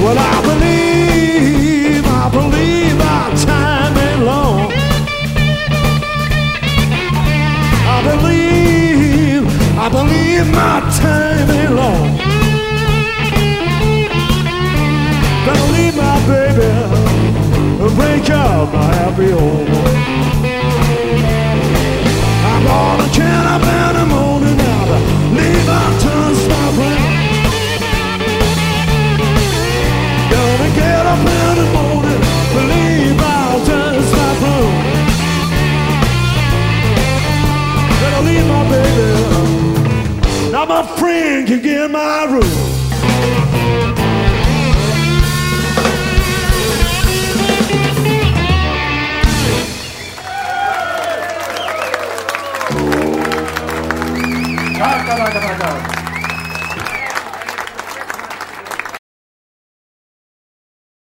Well, I believe our time ain't long. I believe my time ain't long. Gonna leave my baby, break up my happy home. I'm gonna get up in the morning now to leave my tongue stopping. Gonna get up in the morning, leave my tongue stopping. Gonna leave my baby. Now my friend can get in my room. Come on.